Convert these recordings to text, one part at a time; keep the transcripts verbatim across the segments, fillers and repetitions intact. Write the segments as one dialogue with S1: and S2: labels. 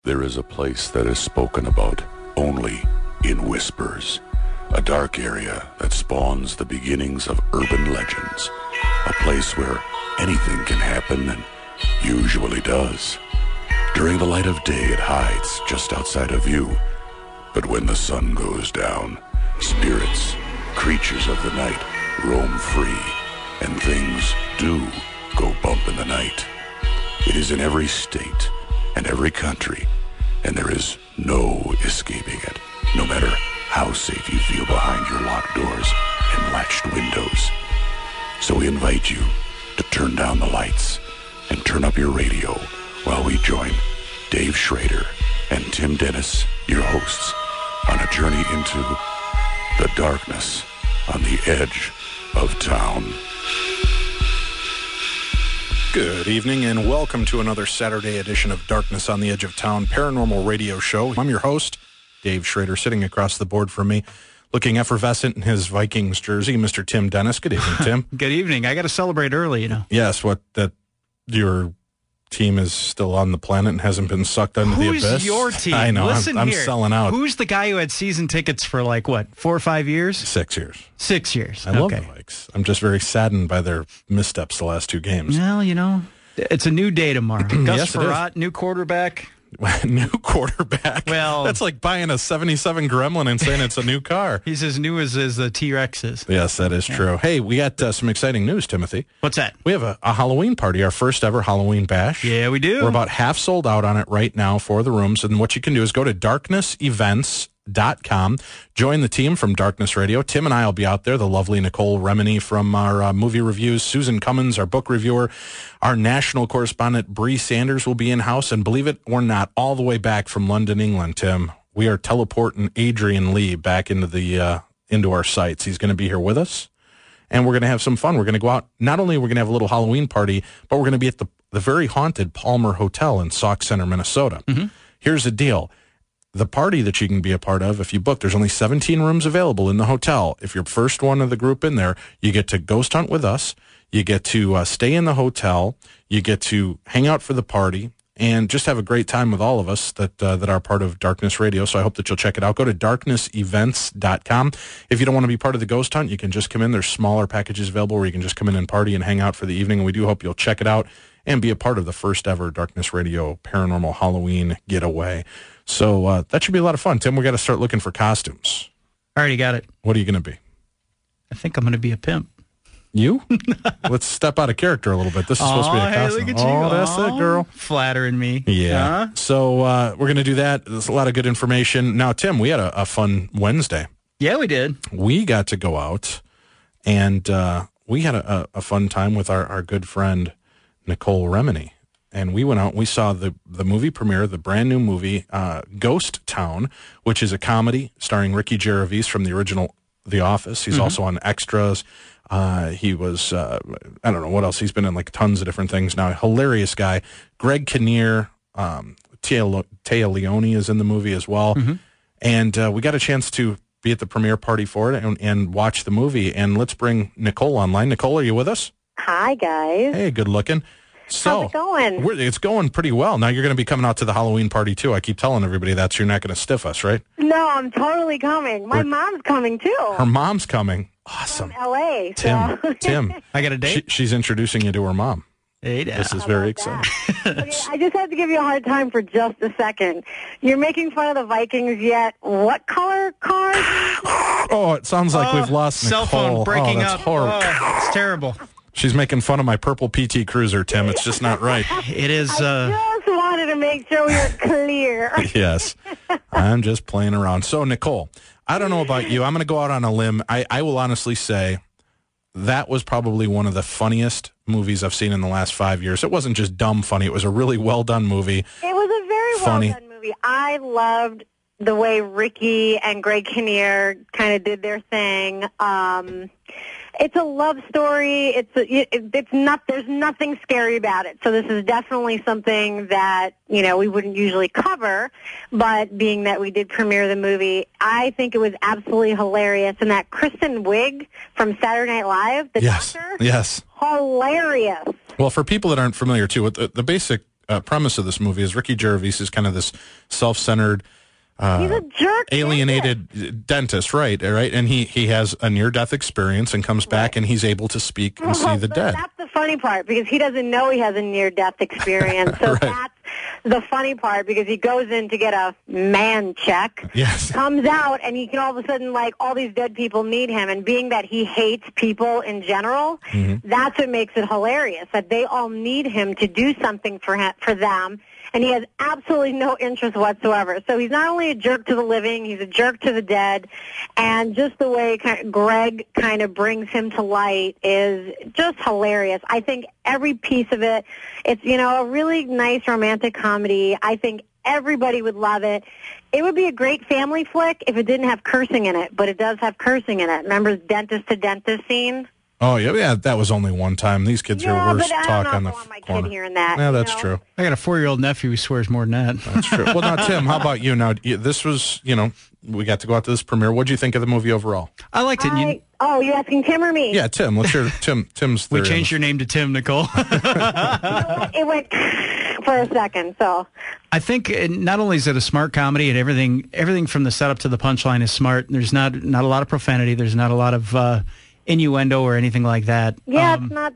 S1: There is a place that is spoken about only in whispers. A dark area that spawns the beginnings of urban legends. A place where anything can happen and usually does. During the light of day, it hides just outside of view. But when the sun goes down, spirits, creatures of the night roam free, and things do go bump in the night. It is in every state and every country, and there is no escaping it, no matter how safe you feel behind your locked doors and latched windows. So we invite you to turn down the lights and turn up your radio while we join Dave Schrader and Tim Dennis, your hosts, on a journey into the darkness on the edge of town.
S2: Good evening and welcome to another Saturday edition of Darkness on the Edge of Town Paranormal Radio Show. I'm your host, Dave Schrader, sitting across the board from me, looking effervescent in his Vikings jersey, Mister Tim Dennis. Good evening, Tim.
S3: Good evening. I got to celebrate early, you know.
S2: Yes, what, that your team is still on the planet and hasn't been sucked into
S3: Who's
S2: the abyss?
S3: Who's your team?
S2: I know,
S3: Listen
S2: I'm, I'm
S3: here.
S2: selling out.
S3: Who's the guy who had season tickets for like, what, four or five years?
S2: Six years.
S3: Six years.
S2: I
S3: okay.
S2: love the Vikes. I'm just very saddened by their missteps the last two games.
S3: Well, you know, it's a new day tomorrow. Gus
S2: Yes, it
S3: Frerotte, new quarterback.
S2: New quarterback.
S3: Well,
S2: that's like buying a seventy-seven Gremlin and saying it's a new car.
S3: He's as new as, as the T-Rex is.
S2: Yes, that is
S3: yeah.
S2: true. Hey, we got uh, some exciting news, Timothy.
S3: What's that?
S2: We have a, a Halloween party, our first ever Halloween bash.
S3: Yeah, we do.
S2: We're about half sold out on it right now for the rooms. And what you can do is go to darkness events dot com. Join the team from Darkness Radio. Tim and I will be out there. The lovely Nicole Remini from our uh, movie reviews. Susan Cummins, our book reviewer. Our national correspondent, Bree Sanders, will be in-house. And believe it or not, all the way back from London, England, Tim, we are teleporting Adrian Lee back into the uh, into our sites. He's going to be here with us. And we're going to have some fun. We're going to go out. Not only are we going to have a little Halloween party, but we're going to be at the, the very haunted Palmer Hotel in Sauk Center, Minnesota. Mm-hmm. Here's the deal. The party that you can be a part of, if you book, there's only seventeen rooms available in the hotel. If you're first one of the group in there, you get to ghost hunt with us. You get to uh, stay in the hotel. You get to hang out for the party and just have a great time with all of us that uh, that are part of Darkness Radio. So I hope that you'll check it out. Go to darkness events dot com. If you don't want to be part of the ghost hunt, you can just come in. There's smaller packages available where you can just come in and party and hang out for the evening. And we do hope you'll check it out and be a part of the first ever Darkness Radio Paranormal Halloween Getaway. So uh, that should be a lot of fun. Tim, we got to start looking for costumes.
S3: I already got it.
S2: What are you going to be?
S3: I think I'm going to be a pimp.
S2: You? Let's step out of character a little bit. This is
S3: oh,
S2: supposed to be a
S3: hey,
S2: costume.
S3: Look at you.
S2: Oh, that's
S3: oh,
S2: it, girl.
S3: Flattering me.
S2: Yeah.
S3: Huh?
S2: So uh, we're going to do that. There's a lot of good information. Now, Tim, we had a, a fun Wednesday.
S3: Yeah, we did.
S2: We got to go out, and uh, we had a, a fun time with our, our good friend, Nicole Remini. And we went out and we saw the, the movie premiere, the brand new movie, uh, Ghost Town, which is a comedy starring Ricky Gervais from the original The Office. He's mm-hmm. also on Extras. Uh, he was, uh, I don't know what else. He's been in like tons of different things now. Hilarious guy. Greg Kinnear, um, Téa Leone is in the movie as well. Mm-hmm. And uh, we got a chance to be at the premiere party for it and, and watch the movie. And let's bring Nicole online. Nicole, are you with us?
S4: Hi, guys.
S2: Hey, good looking. So,
S4: how's it going?
S2: We're, it's going pretty well. Now you're going to be coming out to the Halloween party, too. I keep telling everybody that, so you're not going to stiff us, right?
S4: No, I'm totally coming. My
S2: We're,
S4: mom's coming, too.
S2: Her mom's coming. Awesome.
S4: From L A
S2: Tim,
S4: so.
S2: Tim.
S3: I got a date?
S2: She, she's introducing you to her mom.
S3: Hey,
S2: this is very exciting.
S4: Okay, I just have to give you a hard time for just a second. You're making fun of the Vikings yet. What color car?
S2: Oh, it sounds like
S3: oh,
S2: we've lost
S3: cell
S2: Nicole.
S3: phone breaking
S2: oh, that's
S3: up.
S2: Horrible.
S3: Oh, it's terrible.
S2: She's making fun of my purple P T Cruiser, Tim. It's just not right.
S3: It is. Uh...
S4: I just wanted to make sure we were clear.
S2: Yes. I'm just playing around. So, Nicole, I don't know about you. I'm going to go out on a limb. I, I will honestly say that was probably one of the funniest movies I've seen in the last five years. It wasn't just dumb funny. It was a really well-done movie.
S4: It was a very
S2: funny.
S4: well-done movie. I loved the way Ricky and Greg Kinnear kind of did their thing. Um, it's a love story. It's a, it, it's not. There's nothing scary about it. So this is definitely something that you know we wouldn't usually cover. But being that we did premiere the movie, I think it was absolutely hilarious. And that Kristen Wiig from Saturday Night Live, the
S2: yes,
S4: doctor,
S2: yes,
S4: hilarious.
S2: Well, for people that aren't familiar too, the, the basic uh, premise of this movie is Ricky Gervais is kind of this self-centered, uh,
S4: He's a jerk.
S2: alienated
S4: dentist.
S2: dentist, right? Right, and he he has a near-death experience and comes back and he's able to speak and see
S4: Well,
S2: the
S4: but
S2: dead.
S4: That's the funny part because he doesn't know he has a near-death experience. So
S2: Right.
S4: that's the funny part because he goes in to get a man check,
S2: Yes.
S4: comes out, and he can all of a sudden, like, all these dead people need him. And being that he hates people in general,
S2: Mm-hmm.
S4: that's what makes it hilarious, that they all need him to do something for him, for them. And he has absolutely no interest whatsoever. So he's not only a jerk to the living, he's a jerk to the dead. And just the way kind of Greg kind of brings him to light is just hilarious. I think every piece of it, it's, you know, a really nice romantic comedy. I think everybody would love it. It would be a great family flick if it didn't have cursing in it, but it does have cursing in it. Remember his dentist to dentist scene?
S2: Oh yeah, yeah. That was only one time. These kids
S4: Yeah,
S2: are worse
S4: but I
S2: talk
S4: don't
S2: on the
S4: want my
S2: corner.
S4: kid hearing that.
S2: Yeah,
S4: you
S2: that's
S4: know?
S2: true.
S3: I got a four-year-old nephew who swears more than that.
S2: That's true. Well, now Tim, how about you? Now you- this was, you know, we got to go out to this premiere. What do you think of the movie overall?
S3: I liked it. and you,
S4: I, oh, you asking Tim or me?
S2: Yeah, Tim. Let's hear Tim. Tim's.
S3: we
S2: theory on
S3: changed
S2: this.
S3: your name to Tim, Nicole.
S4: It went for a second, so.
S3: I think uh, not only is it a smart comedy and everything, everything from the setup to the punchline is smart. There's not not a lot of profanity. There's not a lot of uh, innuendo or anything like that.
S4: Yeah,
S3: Um,
S4: it's not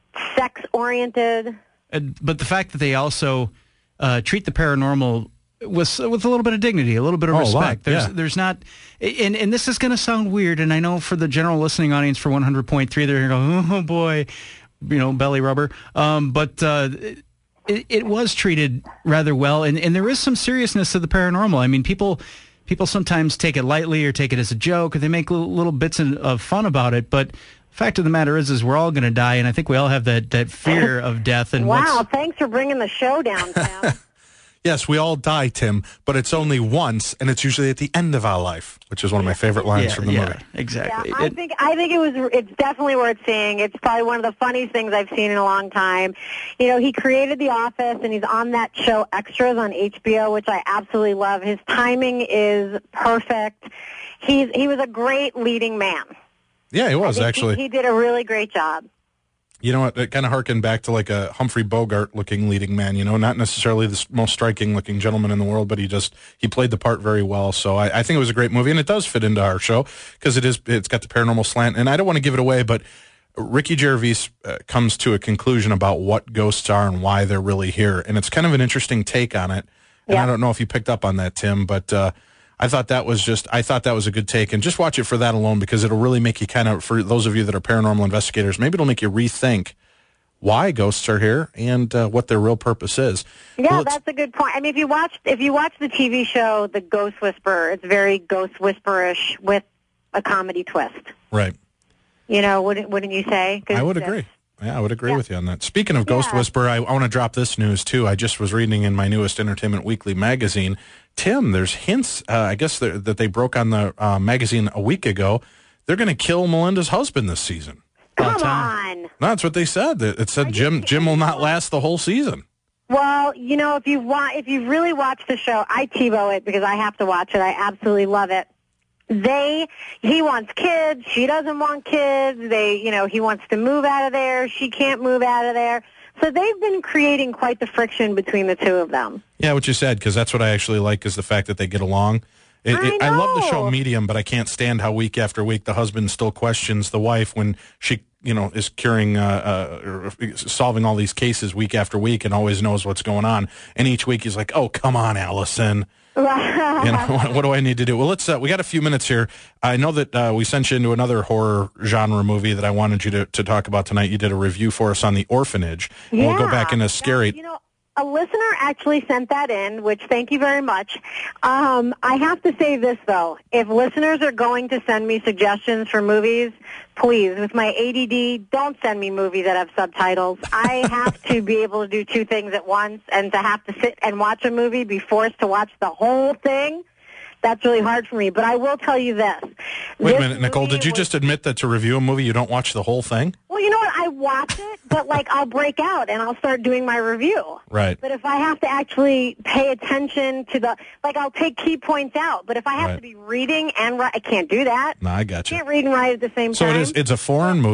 S4: sex-oriented.
S3: Uh, but the fact that they also uh, treat the paranormal with with a little bit of dignity, a little bit of
S2: Oh, a lot,
S3: respect. There's
S2: yeah.
S3: there's not, and and this is going to sound weird, and I know for the general listening audience for one hundred point three, they're going to go, oh boy, you know, belly rubber. Um, but uh, it, it was treated rather well, and and there is some seriousness to the paranormal. I mean, people. People sometimes take it lightly or take it as a joke, or they make little, little bits of, of fun about it. But the fact of the matter is, is we're all going to die, and I think we all have that, that fear of death. And
S4: Wow,
S3: what's,
S4: thanks for bringing the show down, Tim.
S2: Yes, we all die, Tim, but it's only once, and it's usually at the end of our life, which is one of my favorite lines
S3: yeah,
S2: from the
S3: yeah,
S2: movie.
S4: Yeah,
S3: exactly.
S4: I
S3: It-
S4: think I think it was. It's definitely worth seeing. It's probably one of the funniest things I've seen in a long time. You know, he created The Office, and he's on that show Extras on H B O, which I absolutely love. His timing is perfect. He's he was a great leading man.
S2: Yeah, it was
S4: I think
S2: actually.
S4: He, he did a really great job.
S2: You know what? It kind of harkened back to like a Humphrey Bogart-looking leading man. You know, not necessarily the s- most striking-looking gentleman in the world, but he just he played the part very well. So I, I think it was a great movie, and it does fit into our show because it is it's got the paranormal slant. And I don't want to give it away, but Ricky Gervais uh, comes to a conclusion about what ghosts are and why they're really here, and it's kind of an interesting take on it. And
S4: Yeah.
S2: I don't know if you picked up on that, Tim, but. Uh, I thought that was just, I thought that was a good take. And just watch it for that alone because it'll really make you kind of, for those of you that are paranormal investigators, maybe it'll make you rethink why ghosts are here and uh, what their real purpose is.
S4: Yeah,
S2: Well, let's-
S4: that's a good point. I mean, if you watch if you watch the T V show The Ghost Whisperer, it's very Ghost Whisperish with a comedy twist.
S2: Right.
S4: You know, wouldn't wouldn't you say? 'Cause
S2: I would
S4: it's-
S2: agree. Yeah, I would agree
S4: Yeah.
S2: with you on that. Speaking of Ghost
S4: Yeah.
S2: Whisperer, I, I want to drop this news too. I just was reading in my newest Entertainment Weekly magazine. Tim, there's hints, uh, I guess, that that they broke on the uh, magazine a week ago. They're going to kill Melinda's husband this season.
S4: Come
S3: time.
S4: on.
S2: No, that's what they said. It it said Jim Jim will not last the whole season.
S4: Well, you know, if you want, if you really watch the show, I TiVo it because I have to watch it. I absolutely love it. They, he wants kids. She doesn't want kids. They, you know, he wants to move out of there. She can't move out of there. So they've been creating quite the friction between the two of them.
S2: Yeah, what you said, because that's what I actually like is the fact that they get along. It,
S4: I
S2: it, I love the show
S4: know.
S2: Medium, but I can't stand how week after week the husband still questions the wife when she, you know, is curing, uh, uh, or solving all these cases week after week and always knows what's going on. And each week he's like, "Oh, come on, Allison." You know, what, what do I need to do? Well, let's. Uh, we got a few minutes here. I know that uh, we sent you into another horror genre movie that I wanted you to, to talk about tonight. You did a review for us on The Orphanage. And
S4: Yeah.
S2: we'll go back into scary.
S4: Now, you know, a listener actually sent that in, which thank you very much. Um, I have to say this, though. If listeners are going to send me suggestions for movies, please, with my A D D, don't send me movies that have subtitles. I have to be able to do two things at once, and to have to sit and watch a movie, be forced to watch the whole thing, that's really hard for me. But I will tell you this.
S2: Wait a
S4: This
S2: minute, Nicole.
S4: movie
S2: Did you
S4: was-
S2: just admit that to review a movie you don't watch the whole thing?
S4: Well, you know what? I watch it, but, like, I'll break out and I'll start doing my review.
S2: Right.
S4: But if I have to actually pay attention to the, like, I'll take key points out. But if I have
S2: Right.
S4: to be reading and write, I can't do that.
S2: No, I got you.
S4: I can't read and write at the same
S2: So
S4: time.
S2: it is. It's a foreign movie.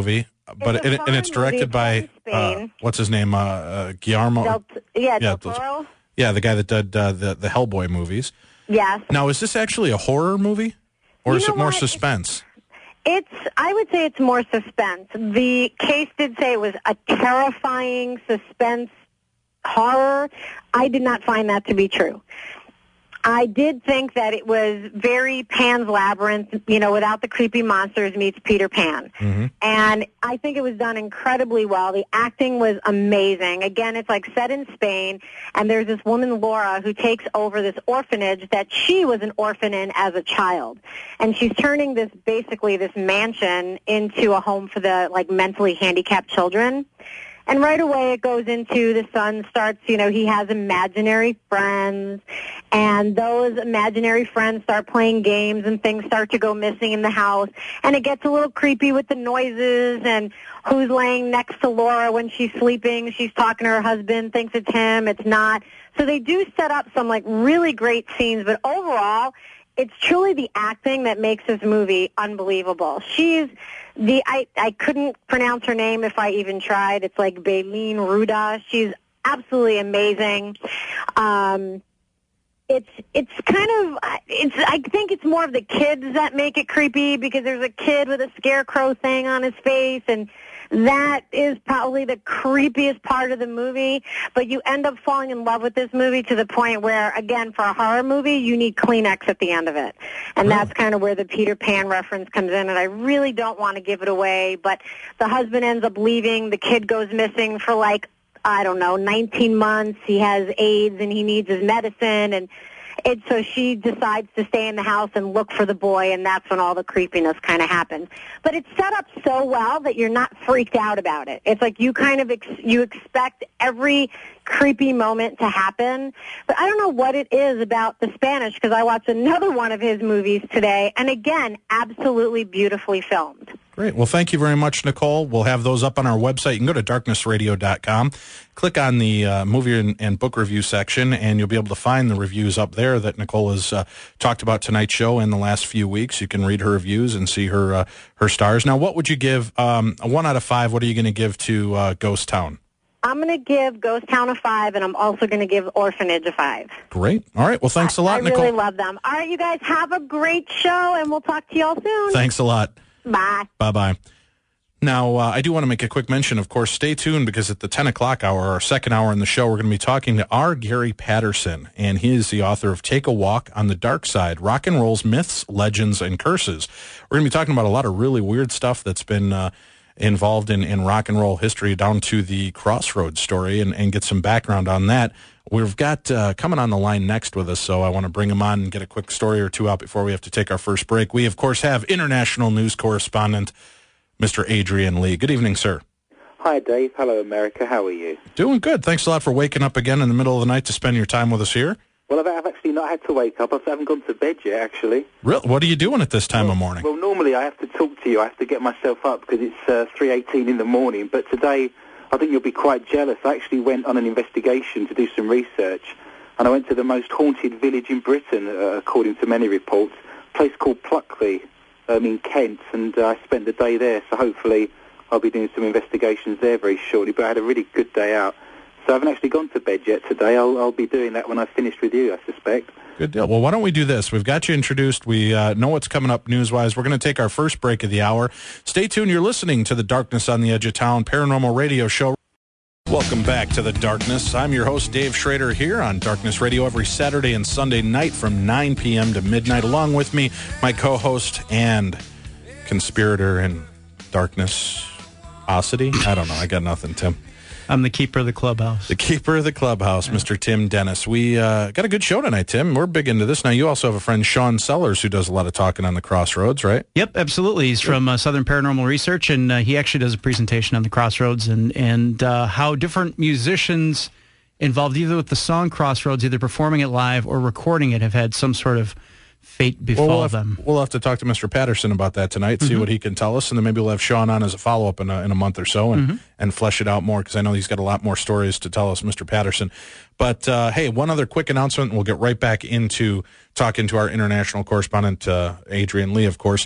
S2: but
S4: It's a
S2: it, and it's
S4: foreign
S2: directed
S4: movie
S2: by
S4: from
S2: uh,
S4: Spain.
S2: what's his name? Uh, uh, Guillermo.
S4: Del, yeah,
S2: yeah,
S4: Del
S2: those-
S4: Toro.
S2: yeah, the guy that did uh, the the Hellboy movies.
S4: Yes.
S2: Now, is this actually a horror movie, or
S4: You
S2: is
S4: know
S2: it more
S4: what?
S2: suspense?
S4: It's, I would say it's more suspense. The case did say it was a terrifying suspense horror. I did not find that to be true. I did think that it was very Pan's Labyrinth, you know, without the creepy monsters meets Peter Pan.
S2: Mm-hmm.
S4: And I think it was done incredibly well. The acting was amazing. Again, it's like set in Spain, and there's this woman, Laura, who takes over this orphanage that she was an orphan in as a child. And she's turning this, basically this mansion into a home for the, like, mentally handicapped children. And right away it goes into the son starts, you know, he has imaginary friends, and those imaginary friends start playing games and things start to go missing in the house. And it gets a little creepy with the noises and who's laying next to Laura when she's sleeping. She's talking to her husband, thinks it's him, it's not. So they do set up some, like, really great scenes, but overall it's truly the acting that makes this movie unbelievable. She's the I, I couldn't pronounce her name if I even tried. It's like Baleen Ruda. She's absolutely amazing. Um, it's it's kind of it's I think it's more of the kids that make it creepy, because there's a kid with a scarecrow thing on his face, and that is probably the creepiest part of the movie. But you end up falling in love with this movie to the point where, again, for a horror movie, you need Kleenex at the end of it. And
S2: Oh.
S4: that's kind of where the Peter Pan reference comes in. And I really don't want to give it away, but the husband ends up leaving. The kid goes missing for, like, I don't know, nineteen months. He has AIDS and he needs his medicine. And it, so she decides to stay in the house and look for the boy, and that's when all the creepiness kind of happens. But it's set up so well that you're not freaked out about it. It's like you kind of ex- you expect every creepy moment to happen. But I don't know what it is about the Spanish, because I watched another one of his movies today, and again, absolutely beautifully filmed.
S2: Great. Well, thank you very much, Nicole. We'll have those up on our website. You can go to darkness radio dot com, click on the uh, movie and, and book review section, and you'll be able to find the reviews up there that Nicole has uh, talked about tonight's show in the last few weeks. You can read her reviews and see her uh, her stars. Now, what would you give, um, a one out of five, what are you going to give to uh, Ghost Town?
S4: I'm going to give Ghost Town a five, and I'm also going to give Orphanage a five.
S2: Great. All right. Well, thanks a lot,
S4: I
S2: Nicole.
S4: really love them. All right, you guys have a great show, and we'll talk to you all soon.
S2: Thanks a lot.
S4: Bye.
S2: Bye-bye. Now, uh, I do want to make a quick mention, of course, stay tuned, because at the ten o'clock hour, our second hour in the show, we're going to be talking to R. Gary Patterson, and he is the author of Take a Walk on the Dark Side, Rock and Roll's Myths, Legends, and Curses. We're going to be talking about a lot of really weird stuff that's been uh, involved in, in rock and roll history, down to the Crossroads story, and, and get some background on that. We've got uh, coming on the line next with us, so I want to bring him on and get a quick story or two out before we have to take our first break. We, of course, have international news correspondent Mister Adrian Lee. Good evening, sir.
S5: Hi, Dave. Hello, America. How are you?
S2: Doing good. Thanks a lot for waking up again in the middle of the night to spend your time with us here.
S5: Well, I've, I've actually not had to wake up. I haven't gone to bed yet, actually.
S2: Really? What are you doing at this time
S5: well,
S2: of morning?
S5: Well, normally I have to talk to you. I have to get myself up because it's uh, three eighteen in the morning. But today, I think you'll be quite jealous. I actually went on an investigation to do some research, and I went to the most haunted village in Britain, uh, according to many reports, a place called Pluckley um, in Kent, and uh, I spent the day there, so hopefully I'll be doing some investigations there very shortly. But I had a really good day out. So I haven't actually gone to bed yet today. I'll, I'll be doing that when I've finished with you, I suspect.
S2: Good deal. Well, why don't we do this? We've got you introduced. We uh, know what's coming up news-wise. We're going to take our first break of the hour. Stay tuned. You're listening to the Darkness on the Edge of Town Paranormal Radio Show. Welcome back to the Darkness. I'm your host, Dave Schrader, here on Darkness Radio every Saturday and Sunday night from nine p.m. to midnight. Along with me, my co-host and conspirator in darkness-osity. I don't know. I got nothing, Tim.
S3: I'm the keeper of the clubhouse.
S2: The keeper of the clubhouse, yeah. Mister Tim Dennis. We uh, got a good show tonight, Tim. We're big into this. Now, you also have a friend, Sean Sellers, who does a lot of talking on the Crossroads, right?
S3: Yep, absolutely. He's from uh, Southern Paranormal Research, and uh, he actually does a presentation on the Crossroads and, and uh, how different musicians involved either with the song Crossroads, either performing it live or recording it, have had some sort of fate befall
S2: well, we'll have,
S3: them.
S2: We'll have to talk to Mister Patterson about that tonight, see mm-hmm. what he can tell us, and then maybe we'll have Sean on as a follow-up in a, in a month or so and, mm-hmm. and flesh it out more, because I know he's got a lot more stories to tell us, Mister Patterson. But, uh, hey, one other quick announcement, and we'll get right back into talking to our international correspondent, uh, Adrian Lee, of course.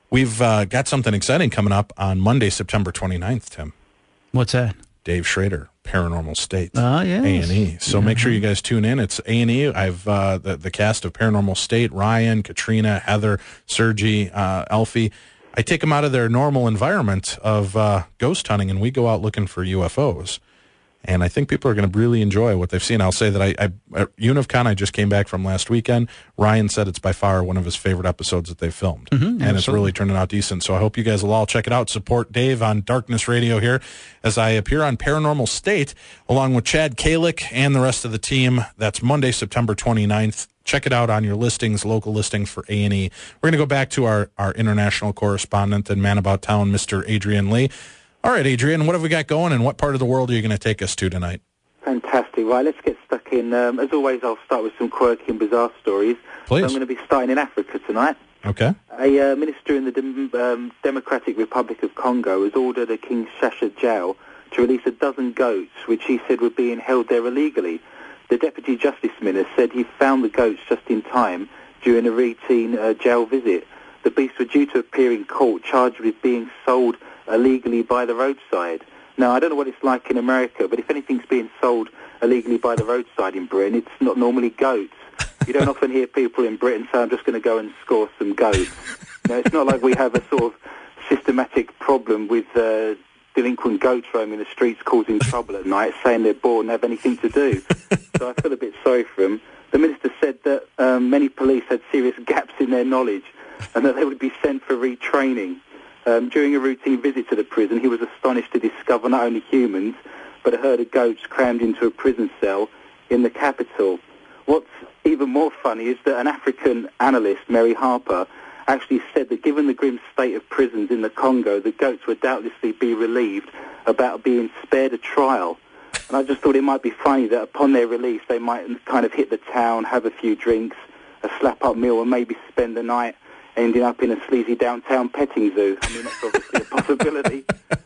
S2: We've uh, got something exciting coming up on Monday, September twenty-ninth, Tim.
S3: What's that?
S2: Dave Schrader, Paranormal State.
S3: Oh, yes.
S2: A and E. So
S3: yeah.
S2: make sure you guys tune in. It's A and E. I've uh, the, the cast of Paranormal State, Ryan, Katrina, Heather, Sergi, uh, Elfie. I take them out of their normal environment of uh, ghost hunting, and we go out looking for U F Os. And I think people are going to really enjoy what they've seen. I'll say that I, I at UNIVCon, I just came back from last weekend. Ryan said it's by far one of his favorite episodes that they've filmed.
S3: Mm-hmm,
S2: and
S3: absolutely.
S2: It's really turning out decent. So I hope you guys will all check it out. Support Dave on Darkness Radio here as I appear on Paranormal State along with Chad Kalick and the rest of the team. That's Monday, September twenty-ninth. Check it out on your listings, local listings for A and E. We're going to go back to our, our international correspondent and man about town, Mister Adrian Lee. All right, Adrian, what have we got going, and what part of the world are you going to take us to tonight?
S5: Fantastic. Right, let's get stuck in. Um, as always, I'll start with some quirky and bizarre stories.
S2: Please.
S5: So I'm going to be starting in Africa tonight.
S2: Okay.
S5: A uh, minister in the Dem- um, Democratic Republic of Congo has ordered a Kinshasa jail to release a dozen goats, which he said were being held there illegally. The Deputy Justice Minister said he found the goats just in time during a routine uh, jail visit. The beasts were due to appear in court charged with being sold illegally by the roadside. Now, I don't know what it's like in America, but if anything's being sold illegally by the roadside in Britain, it's not normally goats. You don't often hear people in Britain say, I'm just going to go and score some goats. Now, it's not like we have a sort of systematic problem with uh, delinquent goats roaming the streets causing trouble at night, saying they're bored and have anything to do. So I feel a bit sorry for them. The minister said that um, many police had serious gaps in their knowledge and that they would be sent for retraining. Um, during a routine visit to the prison, he was astonished to discover not only humans, but a herd of goats crammed into a prison cell in the capital. What's even more funny is that an African analyst, Mary Harper, actually said that given the grim state of prisons in the Congo, the goats would doubtlessly be relieved about being spared a trial. And I just thought it might be funny that upon their release, they might kind of hit the town, have a few drinks, a slap-up meal, and maybe spend the night ending up in a sleazy downtown petting zoo. I mean, that's obviously a possibility.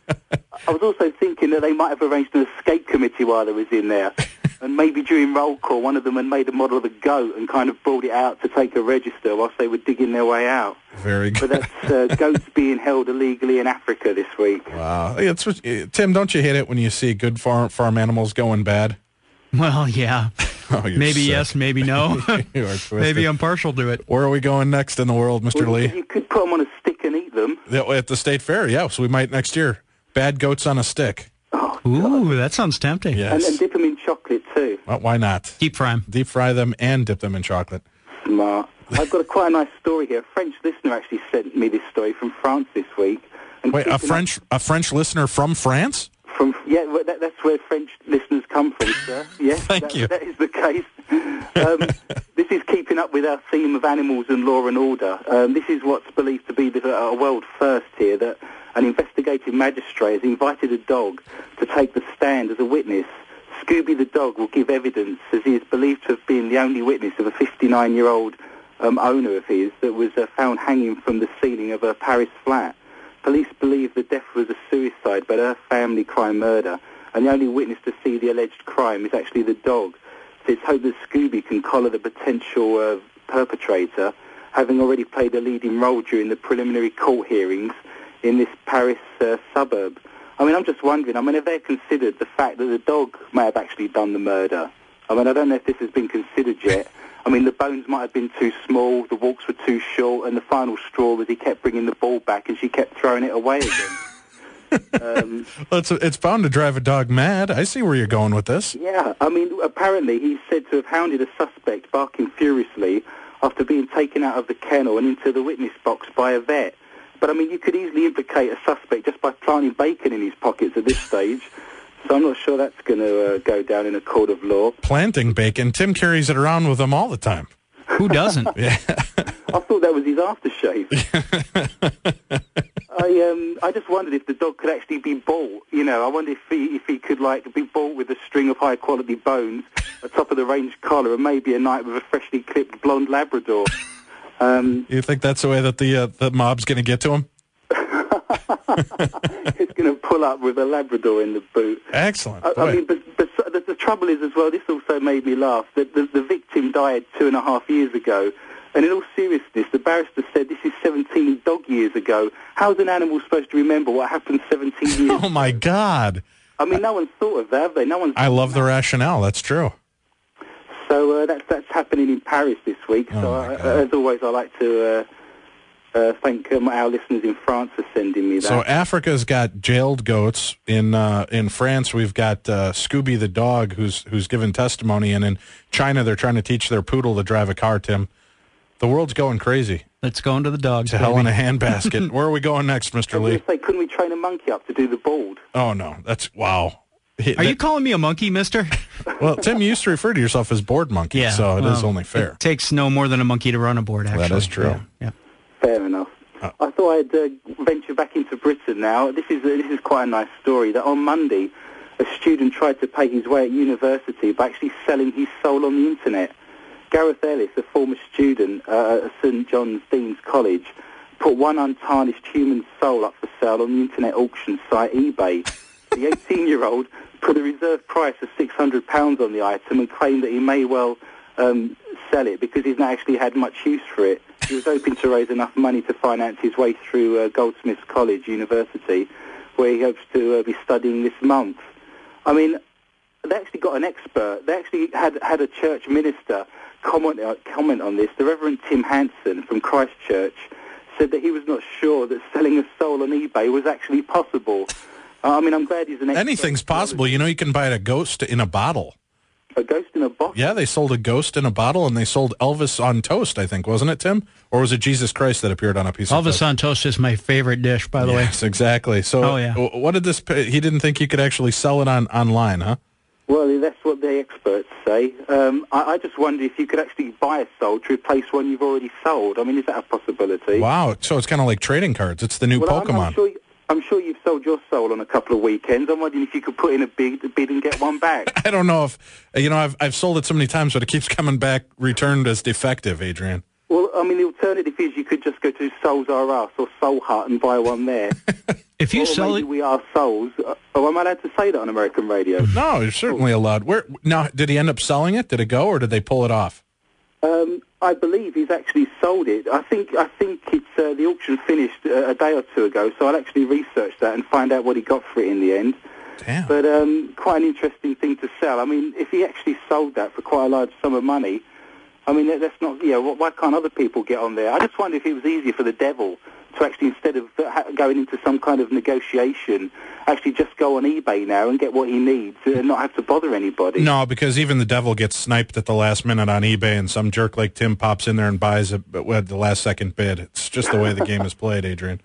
S5: I was also thinking that they might have arranged an escape committee while they was in there. And maybe during roll call, one of them had made a model of a goat and kind of brought it out to take a register whilst they were digging their way out.
S2: Very good.
S5: But that's uh, goats being held illegally in Africa this week.
S2: Wow. It's, Tim, don't you hate it when you see good farm, farm animals going bad?
S3: Well, yeah.
S2: Oh,
S3: maybe
S2: sick.
S3: Yes, maybe no.
S2: You are twisted.
S3: Maybe I'm partial to it.
S2: Where are we going next in the world, Mister
S5: Well,
S2: Lee?
S5: you could put them on a stick and eat them.
S2: Yeah, at the state fair, yeah. So we might next year. Bad goats on a stick.
S5: Oh,
S3: Ooh, that sounds tempting.
S2: Yes.
S5: and, and dip them in chocolate too.
S2: Well, why not?
S3: Deep fry 'em.
S2: Deep fry them and dip them in chocolate.
S5: Smart. I've got a quite a nice story here. A French listener actually sent me this story from France this week. And
S2: Wait, a
S5: keeping
S2: French a French listener from France?
S5: up From yeah, well, that, that's where French listeners come from, sir. Yes,
S2: Thank
S5: that,
S2: you.
S5: that is the case. Um, this is keeping up with our theme of animals and law and order. Um, this is what's believed to be the, a world first here, that an investigative magistrate has invited a dog to take the stand as a witness. Scooby the dog will give evidence, as he is believed to have been the only witness of a fifty-nine-year-old um, owner of his that was uh, found hanging from the ceiling of a Paris flat. Police believe the death was a suicide, but a family crime murder, and the only witness to see the alleged crime is actually the dog. So it's hoped that Scooby can collar the potential uh, perpetrator, having already played a leading role during the preliminary court hearings in this Paris uh, suburb. I mean, I'm just wondering, I mean, have they considered the fact that the dog may have actually done the murder? I mean, I don't know if this has been considered yet. I mean, the bones might have been too small, the walks were too short, and the final straw was he kept bringing the ball back and she kept throwing it away again. um,
S2: Well, it's, it's bound to drive a dog mad. I see where you're going with this.
S5: yeah, I mean, apparently he's said to have hounded a suspect, barking furiously, after being taken out of the kennel and into the witness box by a vet. But, I mean, you could easily implicate a suspect just by planting bacon in his pockets at this stage. So I'm not sure that's going to uh, go down in a court of law.
S2: Planting bacon. Tim carries it around with him all the time.
S3: Who doesn't?
S2: Yeah.
S5: I thought that was his aftershave. I um I just wondered if the dog could actually be bought. You know, I wonder if he if he could like be bought with a string of high quality bones, a top of the range collar, and maybe a night with a freshly clipped blonde Labrador. Um,
S2: You think that's the way that the uh, the mob's going to get to him?
S5: it's going to pull up with a Labrador in the boot.
S2: Excellent.
S5: I, I
S2: Boy.
S5: mean, but, but the, the trouble is as well, this also made me laugh, that the, the victim died two and a half years ago, And in all seriousness, the barrister said this is seventeen dog years ago. How's an animal supposed to remember what happened seventeen years
S2: Oh, my God.
S5: I mean, no one's thought of that, have they? No one's
S2: I love the rationale. That's true.
S5: So uh, that's that's happening in Paris this week.
S2: Oh,
S5: so I, as always, I like to uh, uh, thank um, our listeners in France for sending me that.
S2: So Africa's got jailed goats. In uh, in France, we've got uh, Scooby the dog who's who's given testimony. And in China, they're trying to teach their poodle to drive a car, Tim. The world's going crazy.
S3: Let's go into the dogs,
S2: To hell in a handbasket. Where are we going next, Mister
S5: I was
S2: Lee?
S5: going to say, couldn't we train a monkey up to do the bald?
S2: Oh, no. That's, wow.
S3: Are you calling me a monkey, mister?
S2: Well, Tim, you used to refer to yourself as board monkey,
S3: Yeah,
S2: so it is
S3: well,
S2: only fair.
S3: It takes no more than a monkey to run a board, actually.
S2: That is true.
S3: Yeah. yeah.
S5: Fair enough.
S2: Oh.
S5: I thought I'd uh, venture back into Britain now. This is uh, this is quite a nice story. That on Monday, a student tried to pay his way at university by actually selling his soul on the internet. Gareth Ellis, a former student uh, at St John's Dean's College, put one untarnished human soul up for sale on the internet auction site eBay. The eighteen-year-old put a reserve price of six hundred pounds on the item and claimed that he may well um, sell it because he's not actually had much use for it. He was hoping to raise enough money to finance his way through uh, Goldsmiths College, University, where he hopes to uh, be studying this month. I mean, they actually got an expert. They actually had, had a church minister comment, uh, comment on this. The Reverend Tim Hanson from Christchurch said that he was not sure that selling a soul on eBay was actually possible. Uh, I mean, I'm glad he's an expert.
S2: Anything's possible. You know, you can buy a ghost in a bottle.
S5: A ghost in a box?
S2: Yeah, they sold a ghost in a bottle, and they sold Elvis on toast, I think, wasn't it, Tim? Or was it Jesus Christ that appeared on a piece of
S3: Elvis
S2: toast?
S3: on toast is my favorite dish, by the way.
S2: Yes, exactly. So
S3: Oh, yeah.
S2: w- what did this, pay? He didn't think you could actually sell it on online, huh?
S5: Well, that's what the experts say. Um, I, I just wonder if you could actually buy a soul to replace one you've already sold. I mean, is that a possibility?
S2: Wow. So it's kind of like trading cards. It's the new
S5: Well, I'm,
S2: Pokemon.
S5: I'm sure, I'm sure you've sold your soul on a couple of weekends. I'm wondering if you could put in a bid, a bid and get one back.
S2: I don't know if, you know, I've, I've sold it so many times, but it keeps coming back returned as defective, Adrian.
S5: Well, I mean, the alternative is you could just go to Souls R Us or Soul Hut and buy one there.
S3: If you
S5: or
S3: sell
S5: maybe
S3: it,
S5: we are souls. Oh, am I allowed to say that on American radio?
S2: No, you're certainly allowed. Where now? Did he end up selling it? Did it go, or did they pull it off?
S5: Um, I believe he's actually sold it. I think I think it's uh, the auction finished uh, a day or two ago, so I'll actually research that and find out what he got for it in the end.
S2: Damn.
S5: But um, quite an interesting thing to sell. I mean, if he actually sold that for quite a large sum of money, I mean, that- that's not, you know, why can't other people get on there? I just wonder if it was easier for the devil to actually, instead of ha- going into some kind of negotiation, actually just go on eBay now and get what he needs and not have to bother anybody.
S2: No, because even the devil gets sniped at the last minute on eBay, and some jerk like Tim pops in there and buys it at the last second bid. It's just the way the game is played, Adrian.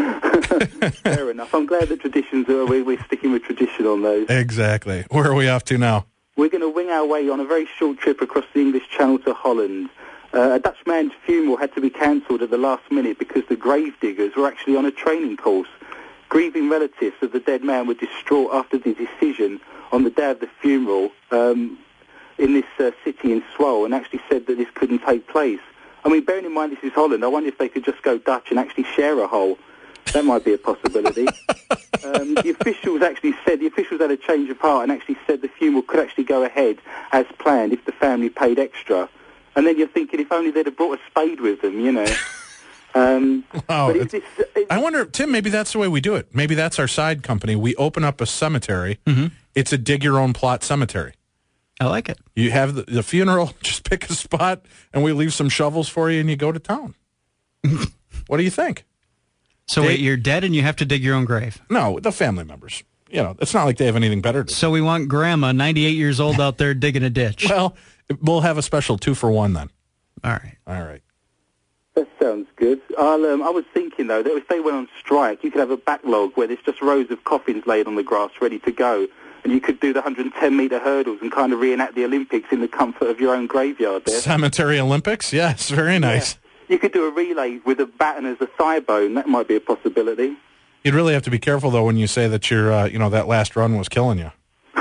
S5: Fair enough. I'm glad that traditions are, we're, we're sticking with tradition on those.
S2: Exactly. Where are we off to now?
S5: We're going to wing our way on a very short trip across the English Channel to Holland. Uh, a Dutch man's funeral had to be cancelled at the last minute because the grave diggers were actually on a training course. Grieving relatives of the dead man were distraught after the decision on the day of the funeral um, in this uh, city in Swole, and actually said that this couldn't take place. I mean, bearing in mind this is Holland, I wonder if they could just go Dutch and actually share a hole. That might be a possibility. um, the officials actually said, the officials had a change of heart and actually said the funeral could actually go ahead as planned if the family paid extra. And then you're thinking, if only they'd have brought a spade with them, you know. Um,
S2: Wow,
S5: but it's,
S2: it's-
S5: it's, it's,
S2: I wonder, Tim, maybe that's the way we do it. Maybe that's our side company. We open up a cemetery.
S3: Mm-hmm.
S2: It's a dig-your-own-plot cemetery.
S3: I like it.
S2: You have the, the funeral, just pick a spot, and we leave some shovels for you, and you go to town. What do you think?
S3: So
S2: They-
S3: wait, you're dead and you have to dig your own grave.
S2: No, the family members. You know, it's not like they have anything better to do.
S3: So we want Grandma, ninety-eight years old, out there digging a ditch.
S2: Well, we'll have a special two for one then.
S3: All right.
S2: All right.
S5: that sounds good. I'll, um, I was thinking, though, that if they went on strike, you could have a backlog where there's just rows of coffins laid on the grass ready to go, and you could do the one hundred ten metre hurdles and kind of reenact the Olympics in the comfort of your own graveyard there.
S2: Cemetery Olympics? Yes, very nice.
S5: Yeah. You could do a relay with a baton as a thigh bone. That might be a possibility.
S2: You'd really have to be careful, though, when you say that your, uh, you know, that last run was killing you.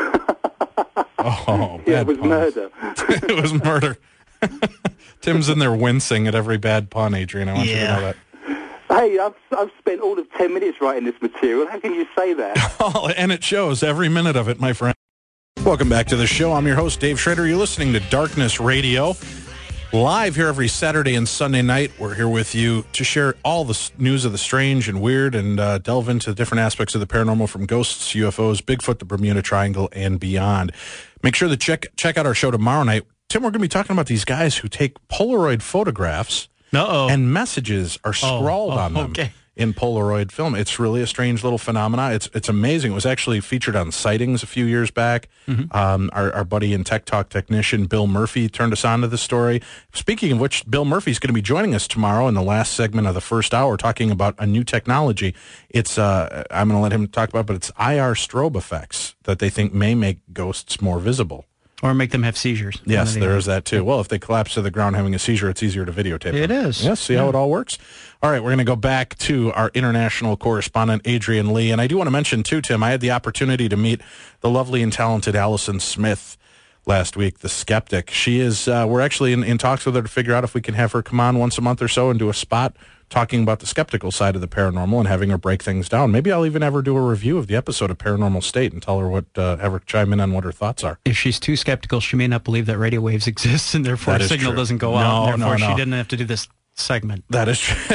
S2: Oh,
S5: Yeah,
S2: bad
S5: it was
S2: puns.
S5: murder.
S2: It was murder. Tim's in there wincing at every bad pun, Adrian. I want you to
S3: Yeah.
S2: know that.
S5: Hey, I've, I've spent all of ten minutes writing this material. How can you say that?
S2: Oh, and it shows every minute of it, my friend. Welcome back to the show. I'm your host, Dave Schrader. You're listening to Darkness Radio. Live here every Saturday and Sunday night. We're here with you to share all the s- news of the strange and weird and uh, delve into different aspects of the paranormal, from ghosts, U F Os, Bigfoot, the Bermuda Triangle, and beyond. Make sure to check check out our show tomorrow night. Tim, we're going to be talking about these guys who take Polaroid photographs
S3: Uh-oh.
S2: and messages are scrawled
S3: oh,
S2: on them.
S3: okay.
S2: In Polaroid film. It's really a strange little phenomena. It's it's amazing. It was actually featured on Sightings a few years back. Mm-hmm. Um, our, our buddy and Tech Talk technician Bill Murphy turned us on to the story. Speaking of which, Bill Murphy's going to be joining us tomorrow in the last segment of the first hour talking about a new technology. It's uh, I'm going to let him talk about it, but it's I R strobe effects that they think may make ghosts more visible.
S3: Or make them have seizures.
S2: Yes, there is that too. Well, if they collapse to the ground having a seizure, it's easier to videotape
S3: It
S2: them.
S3: is.
S2: Yes, see
S3: Yeah.
S2: how it all works? All right, we're going to go back to our international correspondent, Adrian Lee. And I do want to mention, too, Tim, I had the opportunity to meet the lovely and talented Allison Smith last week, the skeptic. She is, uh, we're actually in, in talks with her to figure out if we can have her come on once a month or so and do a spot talking about the skeptical side of the paranormal and having her break things down. Maybe I'll even have her do a review of the episode of Paranormal State and tell her what, uh, have her chime in on what her thoughts are.
S3: If she's too skeptical, she may not believe that radio waves exist, and therefore
S2: That
S3: a
S2: is
S3: signal
S2: true.
S3: doesn't go
S2: No,
S3: out, and therefore
S2: no, no.
S3: she didn't have to do this segment.
S2: That is true.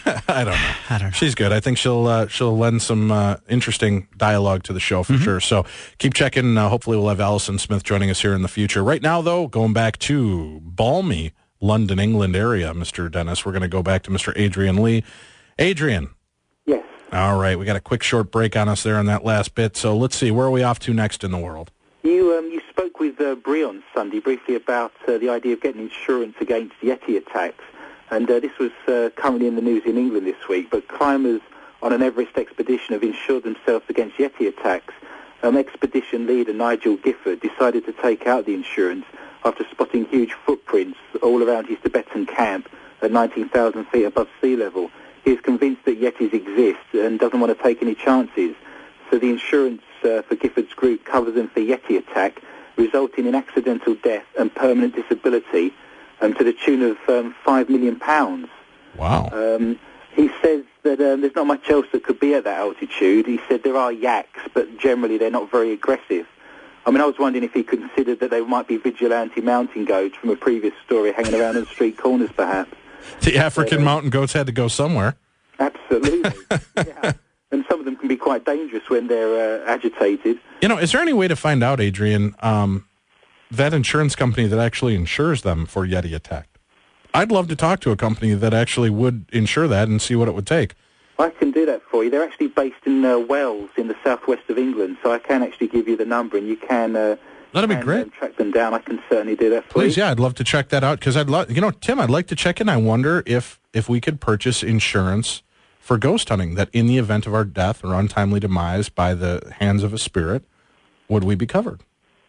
S2: I don't know.
S3: I don't know.
S2: She's good. I think she'll uh, she'll lend some uh, interesting dialogue to the show for mm-hmm. sure. So keep checking. Uh, hopefully we'll have Allison Smith joining us here in the future. Right now, though, going back to balmy London, England area, Mister Dennis, we're going to go back to Mister Adrian Lee. Adrian.
S5: Yes.
S2: All right. We got a quick short break on us there in that last bit. So let's see. Where are we off to next in the world?
S5: You um, you spoke with uh, Brie on Sunday briefly about uh, the idea of getting insurance against Yeti attacks. And uh, this was uh, currently in the news in England this week. But climbers on an Everest expedition have insured themselves against Yeti attacks. Um, expedition leader Nigel Gifford decided to take out the insurance after spotting huge footprints all around his Tibetan camp at nineteen thousand feet above sea level. He is convinced that Yetis exist and doesn't want to take any chances. So the insurance uh, for Gifford's group covers them for Yeti attack, resulting in accidental death and permanent disability um, to the tune of um, five million pounds.
S2: Wow.
S5: Um, he says that um, there's not much else that could be at that altitude. He said there are yaks, but generally they're not very aggressive. I mean, I was wondering if he considered that they might be vigilante mountain goats from a previous story hanging around on street corners, perhaps.
S2: The African uh, mountain goats had to go somewhere.
S5: Absolutely. Yeah. And some of them can be quite dangerous when they're uh, agitated.
S2: You know, is there any way to find out, Adrian, um, that insurance company that actually insures them for Yeti attack? I'd love to talk to a company that actually would insure that and see what it would take.
S5: I can do that for you. They're actually based in uh, Wales in the southwest of England, so I can actually give you the number and you can... Uh,
S2: That'd be
S5: and,
S2: great.
S5: Um, track them down. I can certainly do that for
S2: Please,
S5: you.
S2: yeah, I'd love to check that out because I'd love, you know, Tim, I'd like to check in. I wonder if if we could purchase insurance for ghost hunting, that in the event of our death or untimely demise by the hands of a spirit, would we be covered?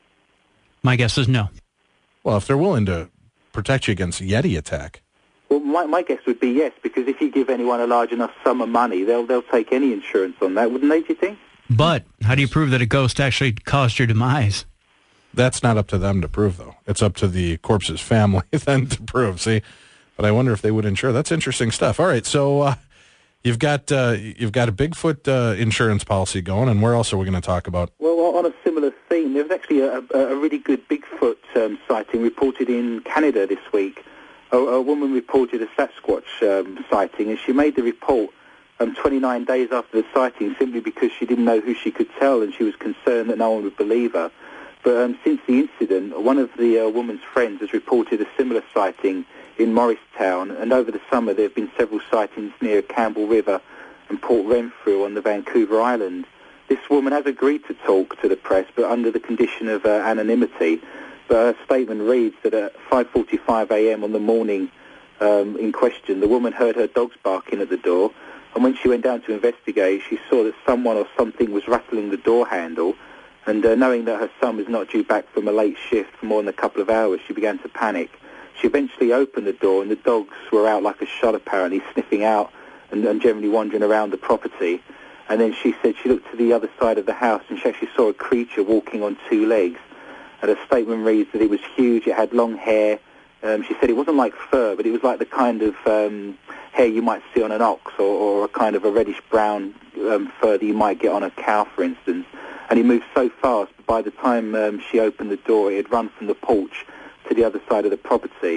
S3: My guess is no.
S2: Well, if they're willing to protect you against Yeti attack.
S5: Well, my, my guess would be yes, because if you give anyone a large enough sum of money, they'll they'll take any insurance on that, wouldn't they, do you think?
S3: But how do you prove that a ghost actually caused your demise?
S2: That's not up to them to prove, though. It's up to the corpse's family then to prove, see? But I wonder if they would insure. That's interesting stuff. All right, so uh, you've got uh, you've got a Bigfoot uh, insurance policy going, and where else are we going to talk about?
S5: Well, on a similar theme, there was actually a, a, a really good Bigfoot um, sighting reported in Canada this week. A, a woman reported a Sasquatch um, sighting, and she made the report um, twenty-nine days after the sighting simply because she didn't know who she could tell, and she was concerned that no one would believe her. But um, since the incident, one of the uh, woman's friends has reported a similar sighting in Morristown, and over the summer there have been several sightings near Campbell River and Port Renfrew on the Vancouver Island. This woman has agreed to talk to the press, but under the condition of uh, anonymity. But her statement reads that at five forty-five a.m. on the morning um, in question, the woman heard her dogs barking at the door, and when she went down to investigate, she saw that someone or something was rattling the door handle. And uh, knowing that her son was not due back from a late shift for more than a couple of hours, she began to panic. She eventually opened the door, and the dogs were out like a shot, apparently, sniffing out and, and generally wandering around the property. And then she said she looked to the other side of the house, and she actually saw a creature walking on two legs. And her statement reads that it was huge, it had long hair. Um, she said it wasn't like fur, but it was like the kind of um, hair you might see on an ox, or, or a kind of a reddish-brown um, fur that you might get on a cow, for instance. And he moved so fast, but by the time um, she opened the door, it had run from the porch to the other side of the property.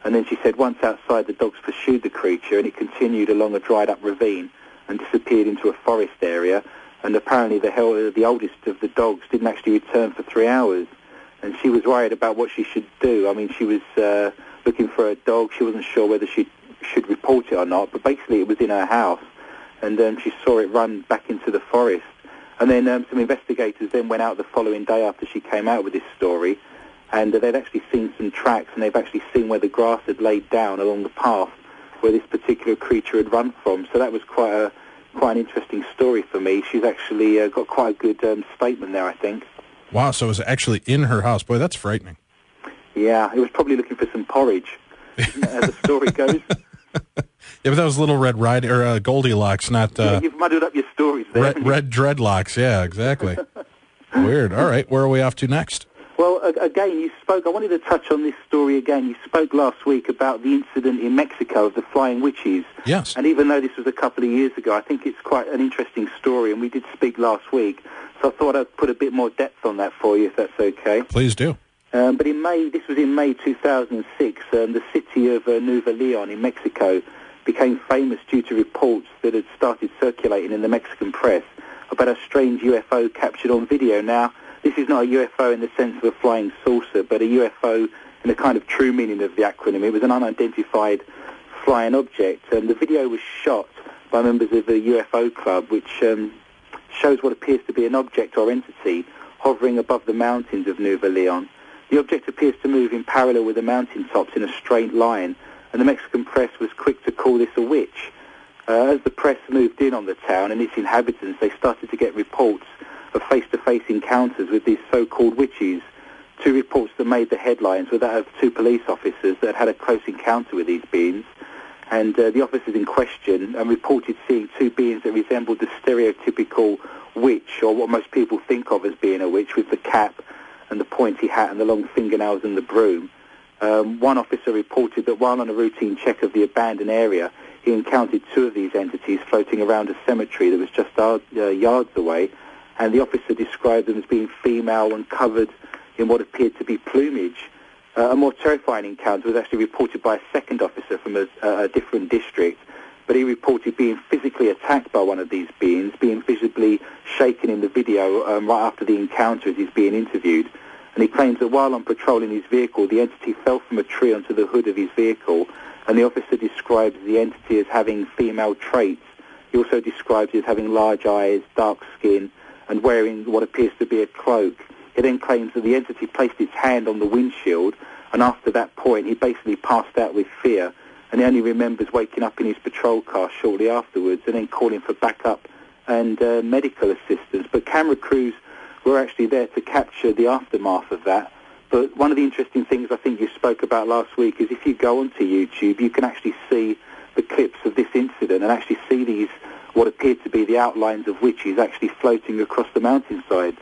S5: And then she said once outside, the dogs pursued the creature, and it continued along a dried-up ravine and disappeared into a forest area. And apparently the, hell, the oldest of the dogs didn't actually return for three hours. And she was worried about what she should do. I mean, she was uh, looking for a dog. She wasn't sure whether she should report it or not, but basically it was in her house, and um, she saw it run back into the forest. And then um, some investigators then went out the following day after she came out with this story, and uh, they'd actually seen some tracks, and they've actually seen where the grass had laid down along the path where this particular creature had run from. So that was quite a quite an interesting story for me. She's actually uh, got quite a good um, statement there, I think.
S2: Wow, so it was actually in her house. Boy, that's frightening.
S5: Yeah, it was probably looking for some porridge, isn't that how the story goes?
S2: Yeah, but that was Little Red Riding, or uh, Goldilocks, not... Uh,
S5: yeah, you've muddled up your stories there.
S2: Red, red Dreadlocks, yeah, exactly. Weird. All right, where are we off to next?
S5: Well, again, you spoke, I wanted to touch on this story again. You spoke last week about the incident in Mexico of the flying witches.
S2: Yes.
S5: And even though this was a couple of years ago, I think it's quite an interesting story, and we did speak last week. So I thought I'd put a bit more depth on that for you, if that's okay.
S2: Please do.
S5: Um, but in May, this was in May two thousand six, um, the city of uh, Nuevo Leon in Mexico became famous due to reports that had started circulating in the Mexican press about a strange U F O captured on video. Now, this is not a U F O in the sense of a flying saucer, but a U F O in the kind of true meaning of the acronym. It was an unidentified flying object, and the video was shot by members of the U F O Club, which um, shows what appears to be an object or entity hovering above the mountains of Nuevo Leon. The object appears to move in parallel with the mountaintops in a straight line, and the Mexican press was quick to call this a witch. Uh, as the press moved in on the town and its inhabitants, they started to get reports of face-to-face encounters with these so-called witches. Two reports that made the headlines were that of two police officers that had a close encounter with these beings, and uh, the officers in question um, reported seeing two beings that resembled the stereotypical witch, or what most people think of as being a witch, with the cap and the pointy hat and the long fingernails and the broom. Um, one officer reported that while on a routine check of the abandoned area, he encountered two of these entities floating around a cemetery that was just uh, yards away, and the officer described them as being female and covered in what appeared to be plumage. Uh, a more terrifying encounter was actually reported by a second officer from a, a different district, but he reported being physically attacked by one of these beings, being visibly shaken in the video um, right after the encounter as he's being interviewed. And he claims that while on patrol in his vehicle, the entity fell from a tree onto the hood of his vehicle, and the officer describes the entity as having female traits. He also describes it as having large eyes, dark skin, and wearing what appears to be a cloak. He then claims that the entity placed its hand on the windshield, and after that point he basically passed out with fear, and he only remembers waking up in his patrol car shortly afterwards and then calling for backup and uh, medical assistance. But camera crews were actually there to capture the aftermath of that. But one of the interesting things I think you spoke about last week is if you go onto YouTube, you can actually see the clips of this incident and actually see these, what appear to be the outlines of witches actually floating across the mountainsides.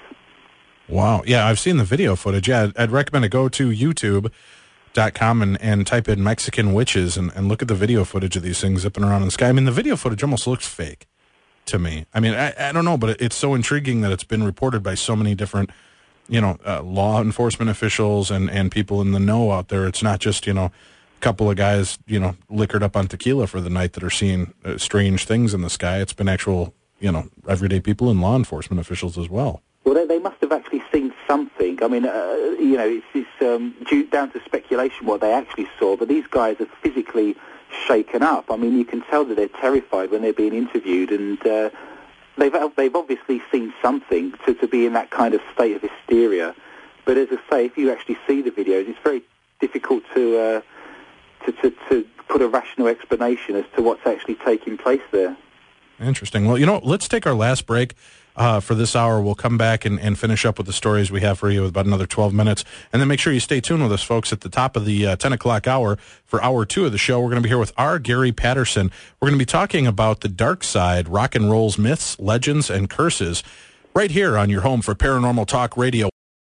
S2: Wow. Yeah, I've seen the video footage. Yeah, I'd, I'd recommend to go to YouTube dot com and, and type in Mexican witches and, and look at the video footage of these things zipping around in the sky. I mean, the video footage almost looks fake to me. I mean, I, I don't know, but it's so intriguing that it's been reported by so many different, you know, uh, law enforcement officials and, and people in the know out there. It's not just, you know, a couple of guys, you know, liquored up on tequila for the night that are seeing uh, strange things in the sky. It's been actual, you know, everyday people and law enforcement officials as well.
S5: Well, they, they must have actually seen something. I mean, uh, you know, it's, it's um, due down to speculation what they actually saw, but these guys are physically shaken up. I mean, you can tell that they're terrified when they're being interviewed, and uh, they've they've obviously seen something to, to be in that kind of state of hysteria. But as I say, if you actually see the videos, it's very difficult to, uh, to, to, to put a rational explanation as to what's actually taking place there.
S2: Interesting. Well, you know, let's take our last break. Uh, for this hour, we'll come back and, and finish up with the stories we have for you with about another twelve minutes. And then make sure you stay tuned with us, folks, at the top of the uh, ten o'clock hour for hour two of the show. We're going to be here with R. Gary Patterson. We're going to be talking about the dark side, rock and roll's myths, legends, and curses, right here on your home for Paranormal Talk Radio.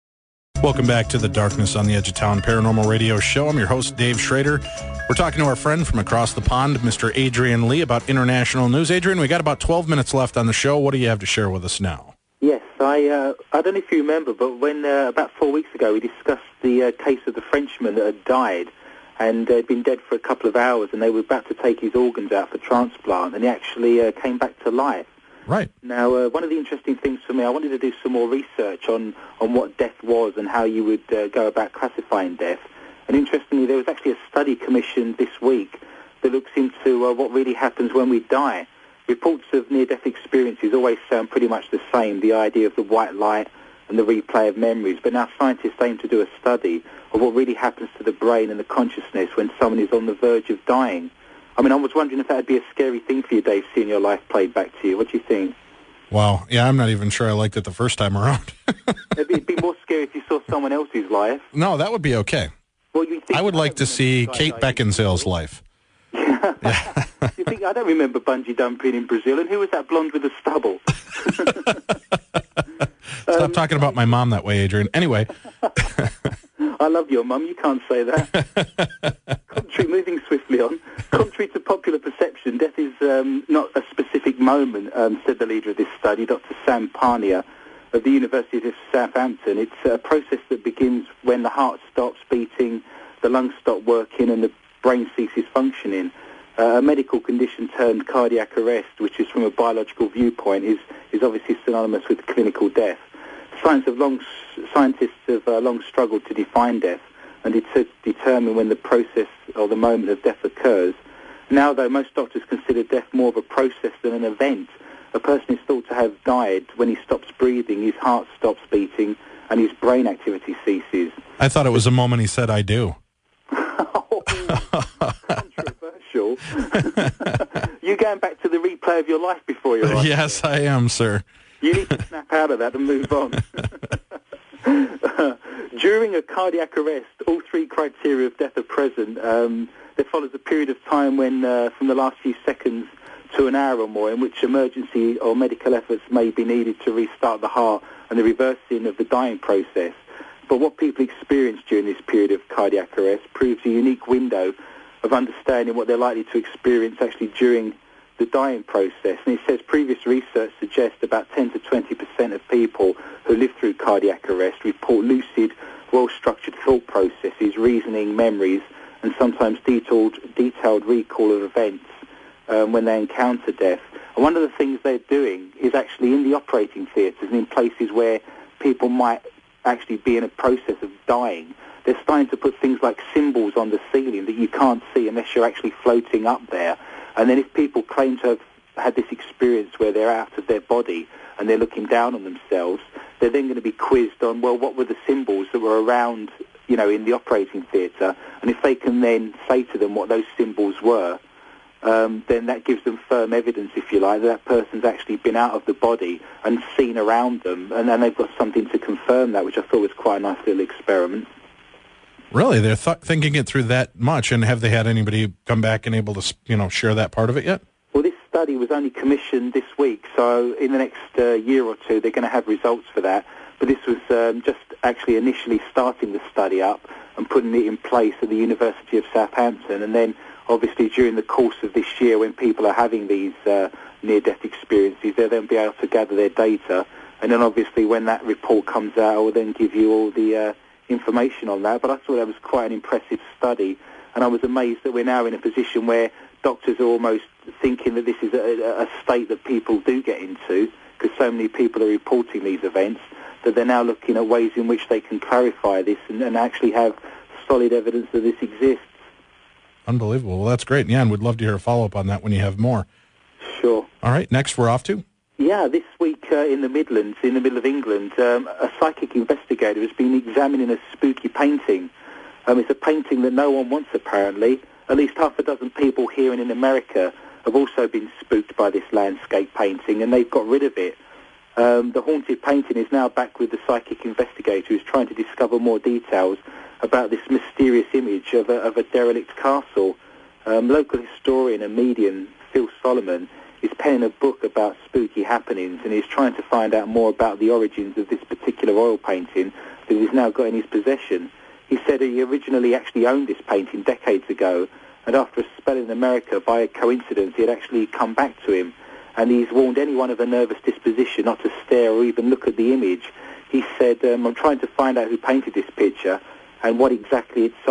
S2: Welcome back to the Darkness on the Edge of Town Paranormal Radio Show. I'm your host, Dave Schrader. We're talking to our friend from across the pond, Mister Adrian Lee, about international news. Adrian, we got about twelve minutes left on the show. What do you have to share with us now?
S5: Yes, I uh, I don't know if you remember, but when uh, about four weeks ago we discussed the uh, case of the Frenchman that had died and uh, he'd been dead for a couple of hours, and they were about to take his organs out for transplant, and he actually uh, came back to life.
S2: Right.
S5: Now, uh, one of the interesting things for me, I wanted to do some more research on, on what death was and how you would uh, go about classifying death. And interestingly, there was actually a study commissioned this week that looks into uh, what really happens when we die. Reports of near-death experiences always sound pretty much the same, the idea of the white light and the replay of memories. But now scientists aim to do a study of what really happens to the brain and the consciousness when someone is on the verge of dying. I mean, I was wondering if that would be a scary thing for you, Dave, seeing your life played back to you. What do you think?
S2: Wow. Yeah, I'm not even sure I liked it the first time around.
S5: it'd, be, it'd be more scary if you saw someone else's life.
S2: No, that would be okay.
S5: Well, you think,
S2: I would
S5: I
S2: like to see Kate Beckinsale's
S5: Brazil.
S2: life.
S5: Yeah. You think, I don't remember bungee jumping in Brazil, and who was that blonde with the stubble?
S2: Stop
S5: um,
S2: talking about my mom that way, Adrian. Anyway.
S5: I love your mum, you can't say that. Contrary, moving swiftly on, contrary to popular perception, death is um, not a specific moment, um, said the leader of this study, Doctor Sam Parnia of the University of Southampton. It's a process that begins when the heart stops beating, the lungs stop working, and the brain ceases functioning. Uh, a medical condition termed cardiac arrest, which is from a biological viewpoint, is, is obviously synonymous with clinical death. Science have long, scientists have uh, long struggled to define death and to determine when the process or the moment of death occurs. Now, though, most doctors consider death more of a process than an event. A person is thought to have died when he stops breathing, his heart stops beating, and his brain activity ceases.
S2: I thought it was the moment he said, I do.
S5: Oh, controversial. You going back to the replay of your life before your life?
S2: Yes, I am, sir.
S5: You need to snap out of that and move on. During a cardiac arrest, all three criteria of death are present. Um, there follows a period of time when, uh, from the last few seconds to an hour or more, in which emergency or medical efforts may be needed to restart the heart and the reversing of the dying process. But what people experience during this period of cardiac arrest proves a unique window of understanding what they're likely to experience actually during the dying process. And it says previous research suggests about ten to twenty percent of people who live through cardiac arrest report lucid, well-structured thought processes, reasoning, memories, and sometimes detailed, detailed recall of events um, when they encounter death. And one of the things they're doing is actually in the operating theatres and in places where people might actually be in a process of dying, they're starting to put things like symbols on the ceiling that you can't see unless you're actually floating up there. And then if people claim to have had this experience where they're out of their body and they're looking down on themselves, they're then going to be quizzed on, well, what were the symbols that were around, you know, in the operating theatre? And if they can then say to them what those symbols were, um, then that gives them firm evidence, if you like, that that person's actually been out of the body and seen around them. And then they've got something to confirm that, which I thought was quite a nice little experiment.
S2: Really? They're th- thinking it through that much, and have they had anybody come back and able to, you know, share that part of it yet?
S5: Well, this study was only commissioned this week, so in the next uh, year or two they're going to have results for that. But this was um, just actually initially starting the study up and putting it in place at the University of Southampton, and then obviously during the course of this year when people are having these uh, near-death experiences, they'll then be able to gather their data, and then obviously when that report comes out, I will then give you all the uh, information on that. But I thought that was quite an impressive study, and I was amazed that we're now in a position where doctors are almost thinking that this is a, a state that people do get into, because so many people are reporting these events, that they're now looking at ways in which they can clarify this and, and actually have solid evidence that this exists.
S2: Unbelievable. Well, that's great. Yeah, and we'd love to hear a follow-up on that when you have more.
S5: Sure.
S2: All right, next we're off to?
S5: Yeah, this week uh, in the Midlands, in the middle of England, um, a psychic investigator has been examining a spooky painting. Um, it's a painting that no one wants, apparently. At least half a dozen people here and in America have also been spooked by this landscape painting, and they've got rid of it. Um, the haunted painting is now back with the psychic investigator who's trying to discover more details about this mysterious image of a, of a derelict castle. Um, local historian and medium Phil Solomon is penning a book about spooky happenings, and he's trying to find out more about the origins of this particular oil painting that he's now got in his possession. He said he originally actually owned this painting decades ago, and after a spell in America, by a coincidence, it had actually come back to him. And he's warned anyone of a nervous disposition not to stare or even look at the image. He said, um, I'm trying to find out who painted this picture and what exactly it's of,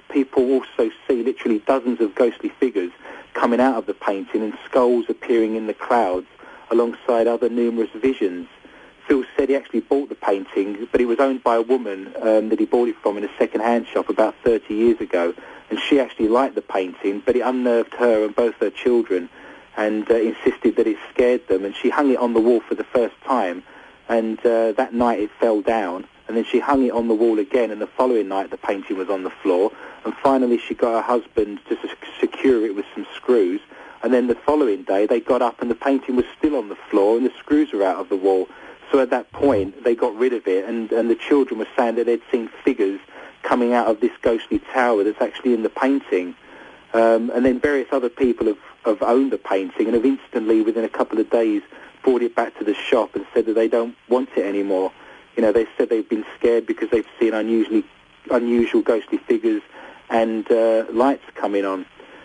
S5: people also see literally dozens of ghostly figures coming out of the painting and skulls appearing in the clouds alongside other numerous visions. Phil said he actually bought the painting, but it was owned by a woman um, that he bought it from in a second-hand shop about thirty years ago, and she actually liked the painting, but it unnerved her and both her children, and uh, insisted that it scared them, and she hung it on the wall for the first time, and uh, that night it fell down, and then she hung it on the wall again, and the following night the painting was on the floor, and finally she got her husband to s- secure it with some screws, and then the following day they got up and the painting was still on the floor and the screws were out of the wall. So at that point they got rid of it, and, and the children were saying that they'd seen figures coming out of this ghostly tower that's actually in the painting. Um, and then various other people have, have owned the painting and have instantly, within a couple of days, brought it back to the shop and said that they don't want it anymore. You know, they said they've been scared because they've seen unusually, unusual ghostly figures and uh, lights coming on.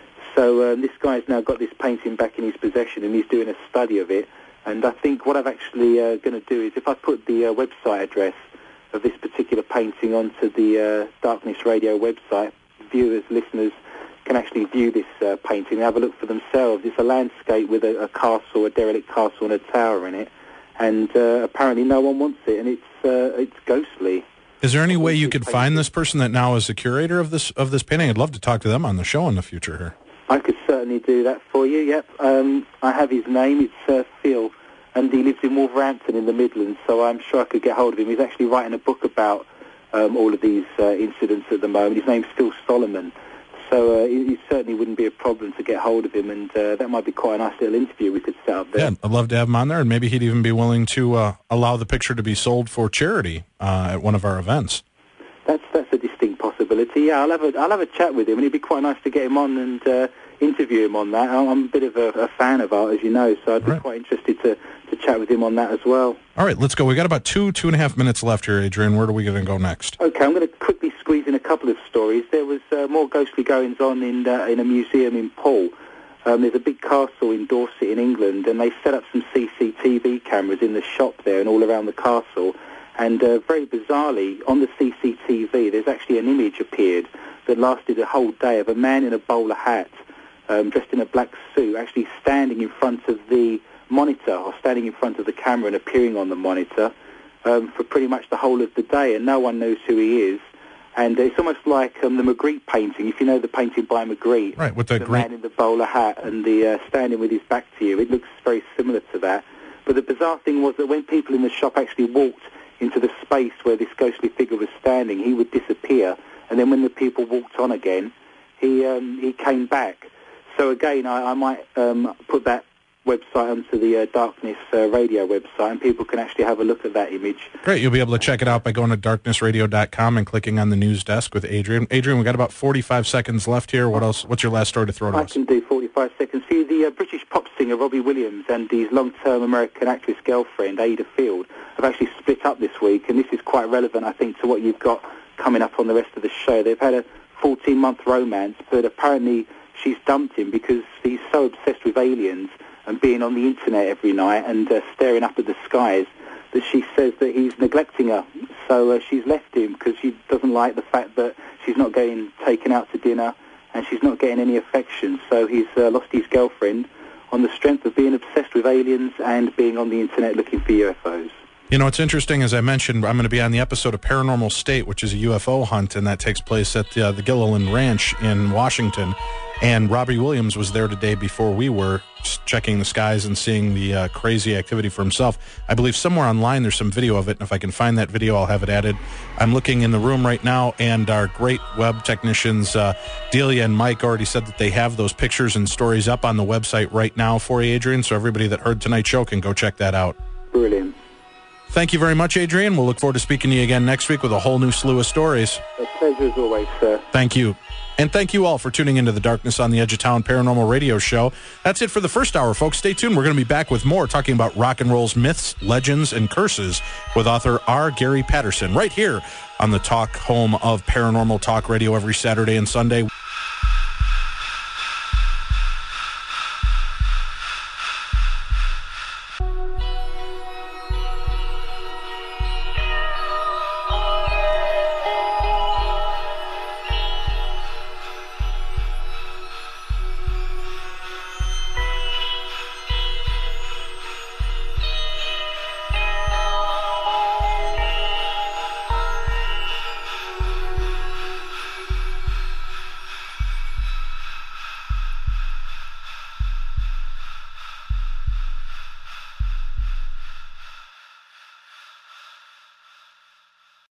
S5: So um, this guy's now got this painting back in his possession, and he's doing a study of it. And I think what I'm actually uh, going to do is, if I put the uh, website address of this particular painting onto the uh, Darkness Radio website, viewers, listeners can actually view this uh, painting and have a look for themselves. It's a landscape with a, a castle, a derelict castle and a tower in it, and uh, apparently no one wants it, and it's uh, it's ghostly.
S2: Is there any way you could find this person that now is the curator of this of this painting? I'd love to talk to them on the show in the future here.
S5: I could certainly do that for you, yep. Um, I have his name, it's uh, Phil, and he lives in Wolverhampton in the Midlands, so I'm sure I could get hold of him. He's actually writing a book about um, all of these uh, incidents at the moment. His name's Phil Solomon, so uh, it, it certainly wouldn't be a problem to get hold of him, and uh, that might be quite a nice little interview we could set up there.
S2: Yeah, I'd love to have him on there, and maybe he'd even be willing to uh, allow the picture to be sold for charity uh, at one of our events.
S5: That's that's a distinct possibility. Yeah, I'll have a I'll have a chat with him, and it'd be quite nice to get him on and uh, interview him on that. I'm a bit of a, a fan of art, as you know, so I'd be
S2: right.
S5: quite interested to, to chat with him on that as well.
S2: All right, let's go. We got about two two and a half minutes left here, Adrian. Where are we going to go next?
S5: Okay, I'm going to quickly squeeze in a couple of stories. There was uh, more ghostly goings on in uh, in a museum in Poole. Um, there's a big castle in Dorset in England, and they set up some C C T V cameras in the shop there and all around the castle. And uh, very bizarrely, on the C C T V, there's actually an image appeared that lasted a whole day of a man in a bowler hat, um, dressed in a black suit, actually standing in front of the monitor, or standing in front of the camera and appearing on the monitor um, for pretty much the whole of the day, and no one knows who he is. And it's almost like um, the Magritte painting, if you know the painting by Magritte.
S2: Right, with the,
S5: the
S2: great...
S5: man in the bowler hat and the uh, standing with his back to you. It looks very similar to that. But the bizarre thing was that when people in the shop actually walked into the space where this ghostly figure was standing, he would disappear, and then when the people walked on again, he um, he came back. So again, I, I might um, put that website onto the uh, Darkness uh, Radio website, and people can actually have a look at that image.
S2: Great. You'll be able to check it out by going to darkness radio dot com and clicking on the news desk with Adrian. Adrian, we've got about forty-five seconds left here. What else? What's your last story to throw to
S5: I
S2: us?
S5: can do forty-five seconds. See, the uh, British pop singer Robbie Williams and his long-term American actress girlfriend Ada Field have actually split up this week, and this is quite relevant, I think, to what you've got coming up on the rest of the show. They've had a fourteen-month romance, but apparently she's dumped him because he's so obsessed with aliens and being on the internet every night and uh, staring up at the skies that she says that he's neglecting her. So uh, she's left him because she doesn't like the fact that she's not getting taken out to dinner and she's not getting any affection. So he's uh, lost his girlfriend on the strength of being obsessed with aliens and being on the internet looking for U F Os.
S2: You know, it's interesting, as I mentioned, I'm going to be on the episode of Paranormal State, which is a U F O hunt, and that takes place at the, uh, the Gilliland Ranch in Washington. And Robbie Williams was there today before we were, checking the skies and seeing the uh, crazy activity for himself. I believe somewhere online there's some video of it, and if I can find that video, I'll have it added. I'm looking in the room right now, and our great web technicians, uh, Delia and Mike, already said that they have those pictures and stories up on the website right now for you, Adrian, so everybody that heard tonight's show can go check that out.
S5: Brilliant.
S2: Thank you very much, Adrian. We'll look forward to speaking to you again next week with a whole new slew of stories.
S5: A pleasure as always, sir.
S2: Thank you. And thank you all for tuning into the Darkness on the Edge of Town Paranormal Radio Show. That's it for the first hour, folks. Stay tuned. We're going to be back with more, talking about rock and roll's myths, legends, and curses with author R. Gary Patterson right here on the talk home of Paranormal Talk Radio every Saturday and Sunday.